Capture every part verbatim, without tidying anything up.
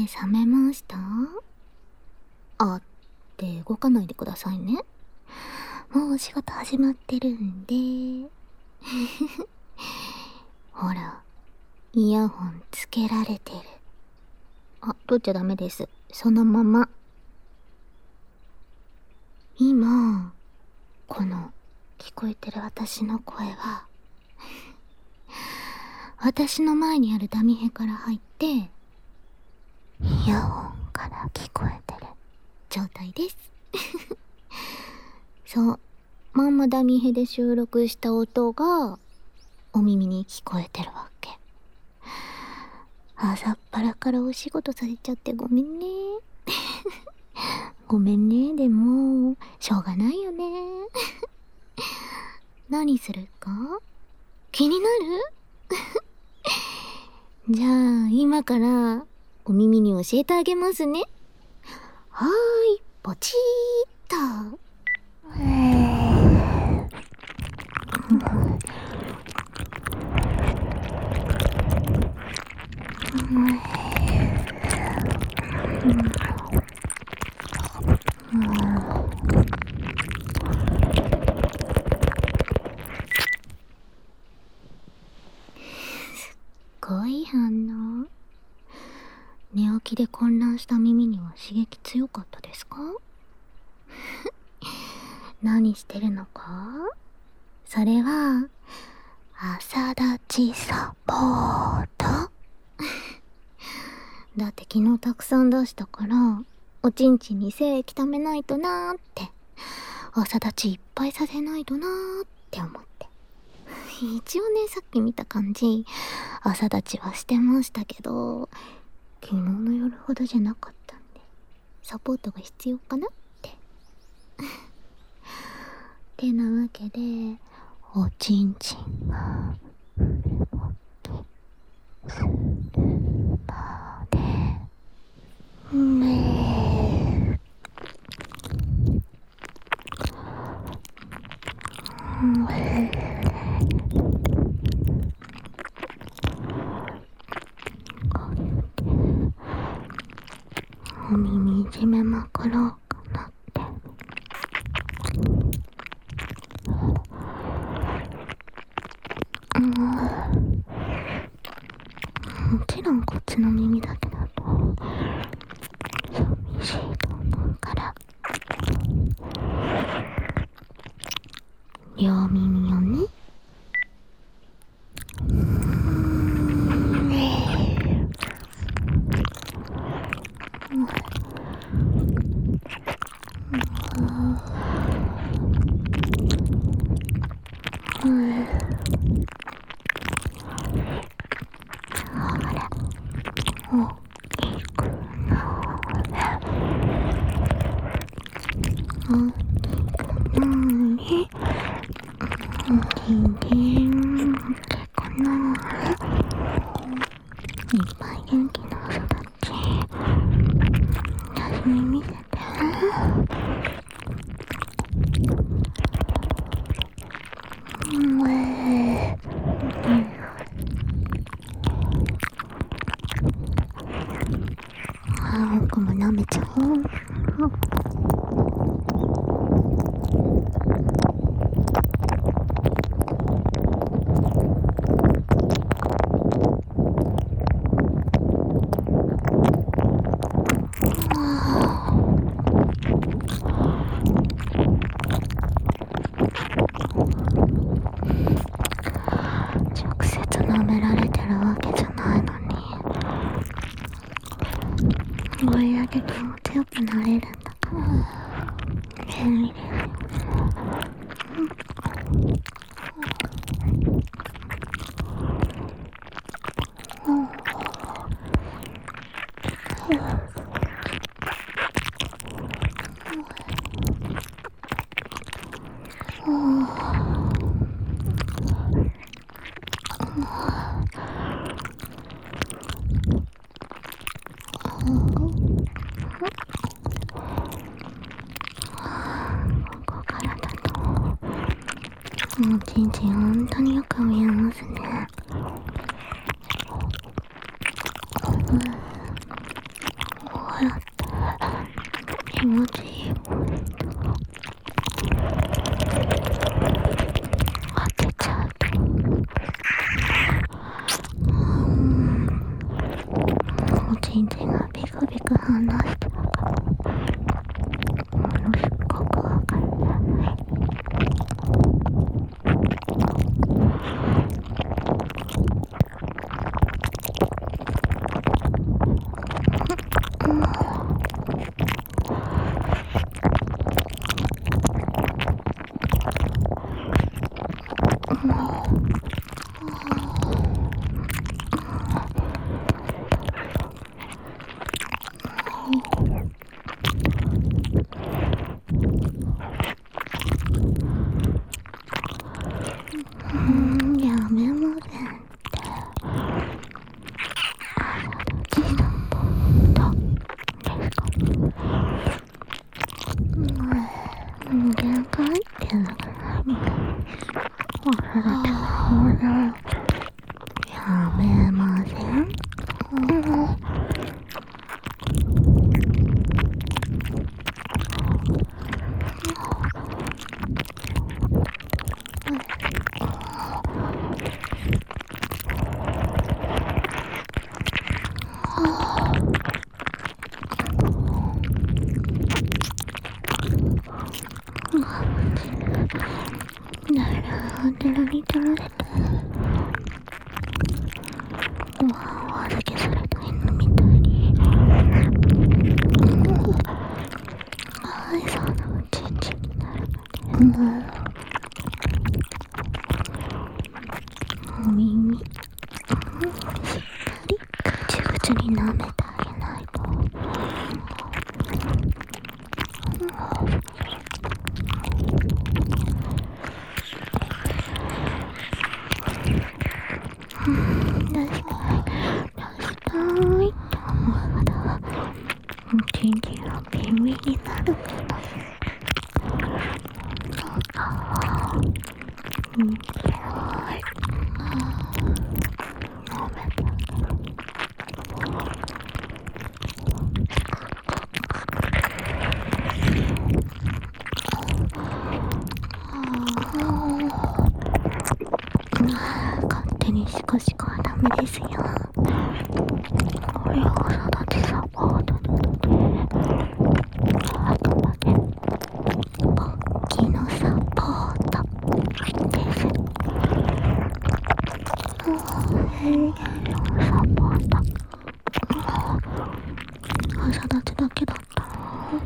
目覚めました？あって動かないでくださいね。もうお仕事始まってるんで。ほら、イヤホンつけられてる。あ、取っちゃダメです。そのまま。今、この聞こえてる私の声は、私の前にあるダミヘから入って、イヤホンから聞こえてる状態です。そう、まんまダミヘで収録した音がお耳に聞こえてるわけ。朝っぱらからお仕事させちゃってごめんね。ごめんね、でもしょうがないよね。何するか気になる？じゃあ今からお耳に教えてあげますね。はーい、ポチーっと。すごい反応。寝起きで混乱した耳には刺激強かったですか？何してるのか？それは朝立ちサポート。だって昨日たくさん出したからおちんちんに精液溜めないとなーって、朝立ちいっぱいさせないとなーって思って。一応ね、さっき見た感じ朝立ちはしてましたけど、昨日の夜ほどじゃなかったんでサポートが必要かなって。てなわけで、おちんちんが触れぼきするまでねえ。お耳いじめまくろうかなって。うん、もちろんこっちの耳だけだと寂しいと思うから、両耳をね。いっぱい元気な朝たち私に見せて。あ、僕も舐めちゃおう。直接舐められてるわけじゃないのに、これだけ気持ちよくなれるんだから便利ですよね。ここからだともうちんちん本当によく見えますね。 んでるリトルご飯を預けされた犬みたいに愛想のうちんちになるまでお耳しっかりぐちぐちに舐めてあげないと一日はビンビンになるけどうんはい飲めた勝手にシコシコはダメですよこれは育ちサポートなのであくまで勃起のサポートです人間のサポート朝立ちだけだったら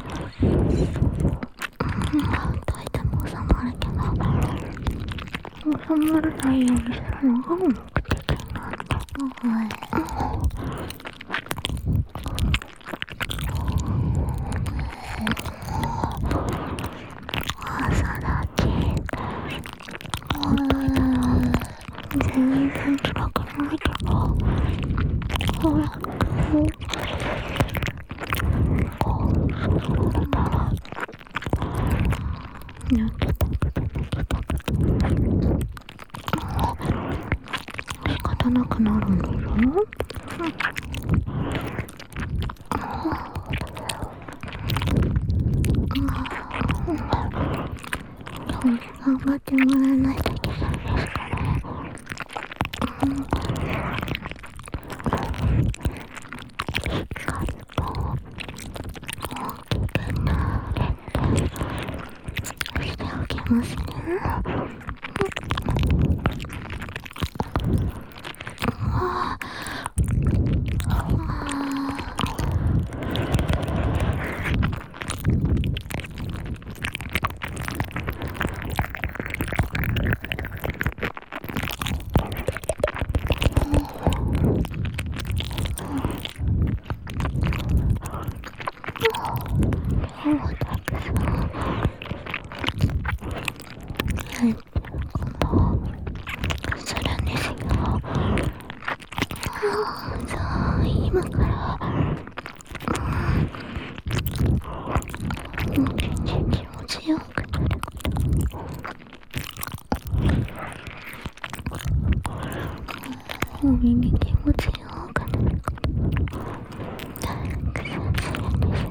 どういても収まるけど収まらないようにするのが目的なんだはい朝立ち全然辛くないけどほらこうそうだなやってたくてできたくて仕方なくなるんでしょ頑張ってもらわないといけないですからね。しっかりと大きくなれてしてあげますね。今からもう全然気持ちよくなることお耳気持ちよくなることたくさんするんです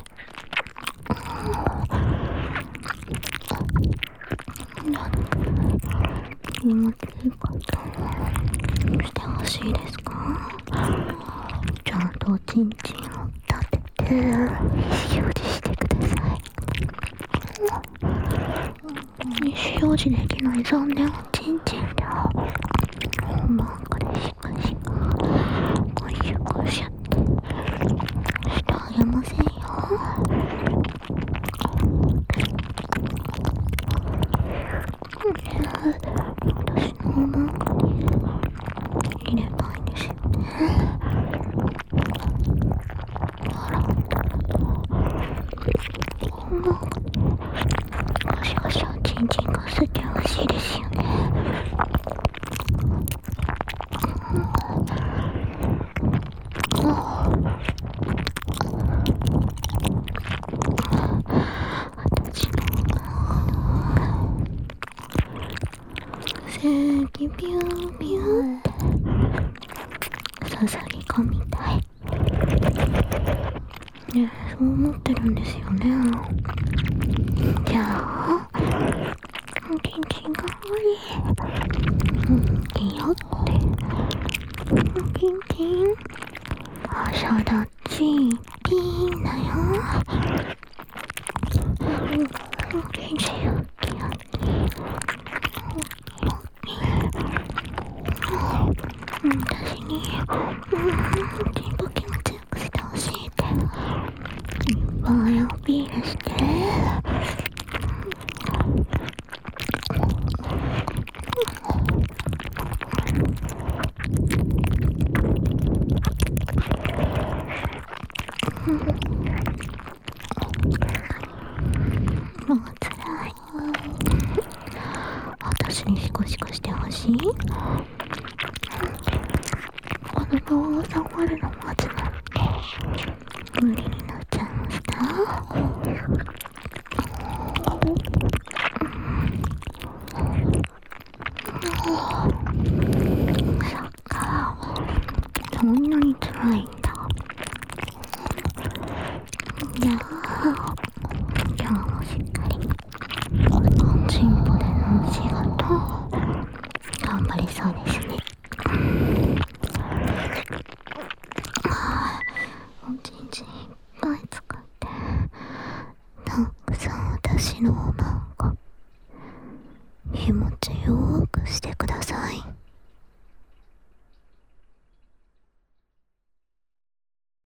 だから気持ちいいことしてほしいですかちゃんとおちんちんを立てて意思表示してください意思表示できないそんでおちんちんで本番からしかしかゴシュゴシュってしてあげませんよ私の本番から入れたいんですよねゴシゴシおちんちんこすってほしいですよね私の正義ビュービューって刺さり込みたいねそう思ってるんですよねじゃあおちんちんが無理うんいいよっておちんちん朝立ちいいんだよおちんちんよきよきうん、きっと気持ちよくしてほしいって。いっぱいアピールして。もうつらい。私にシコシコしてほしい？この動画が終わるの待つなんて無理になっちゃいました。そっか、そんなに辛いんだ。じゃあ今日もしっかりチンポでのお仕事頑張れそうですね。あー、一日いっぱい使ってたくさん私のおまんこ気持ちよくして